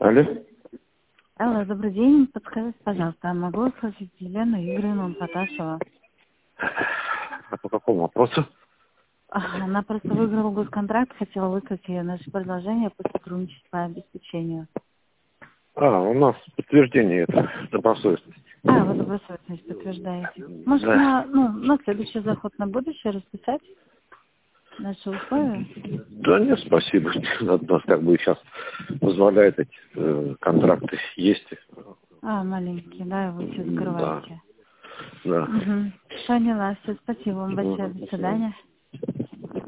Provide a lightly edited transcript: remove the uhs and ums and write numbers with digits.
Алло. Алло, добрый день. Подскажите, пожалуйста, могу услышать Елену Игоревну Поташева? А по какому вопросу? Она просто выиграла госконтракт, хотела выслать ее наше предложение по сотрудничеству по обеспечению. У нас подтверждение это добросовестности. Вы добросовестность подтверждаете. Может, Да. на следующий заход на будущее расписать наши условия? Да нет, спасибо. У нас как бы сейчас позволяет эти контракты есть. Маленькие, да, вы все Да. закрываете. Да. Угу. Поняла, все, спасибо вам большое, до свидания.